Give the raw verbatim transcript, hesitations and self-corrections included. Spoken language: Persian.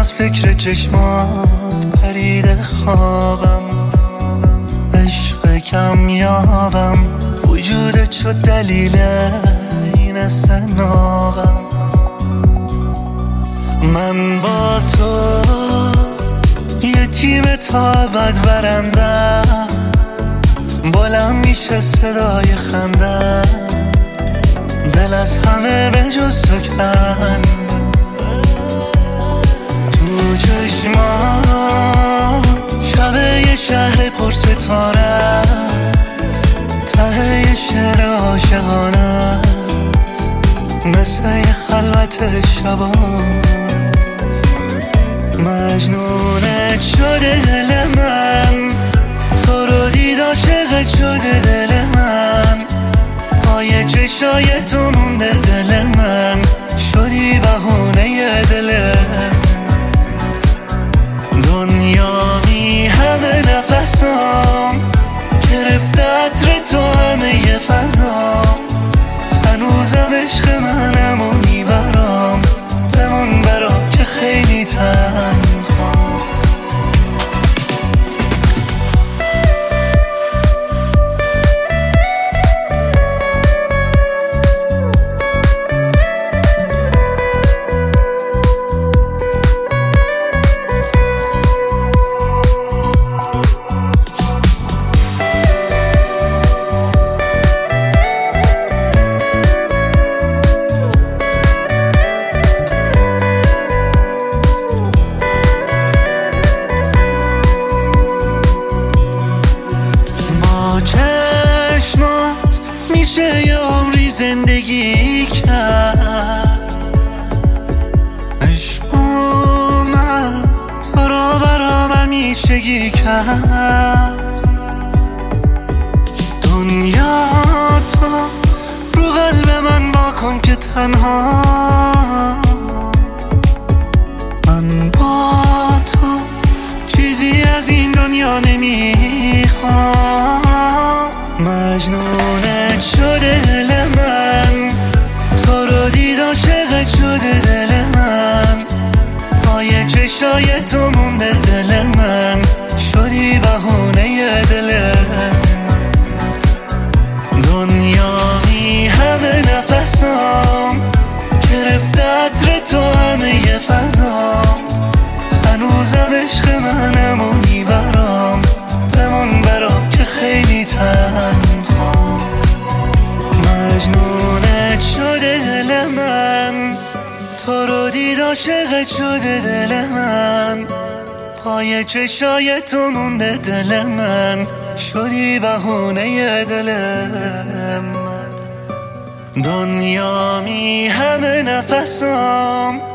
از فکر چشمات پرید خوابم، عشق کم یابم، وجودت شد دلیل این استنابم. من با تو یه تیم تا ابد برندم، بلند میشه صدای خندم، دل از همه به جز تو کن. تو چشمان شب یه شهر پر ستاره است، ته یه شعر عاشقانه است، مثل یه خلوت شباست. مجنونت شده دل من، تو رو دید عاشقت شده دل من، پای چشای تو مونده دل من، شدی بهونه دلم. دنیا می همه نفسام، گرفته عطر تو همه ی فضام، هنوزم عشق منم و میبرام، بمون برام که خیلی تنهام. چشمات میشه یه عمری زندگی کرد، عشق من تو رو برام همیشگی کرد. دنیا تو رو قلب من واکن که تنها، من با تو چیزی از این دنیا نمیخوام. مجنونت شده دل من، تو رو دید عاشقت شده دل من، پای چشای تو مونده دل من، شدی بهونه دلم. دنیا می همه نفسام، گرفته عطر تو همه ی فضام، هنوزم عشق منم و میبرام، بمون برام که خیلی تنهام. مجنونت شده دل من، تو رو دید عاشقت شده دل من، پای چشای تو مونده دل من، شدی بهونه دلم. دنیا می همه نفسام،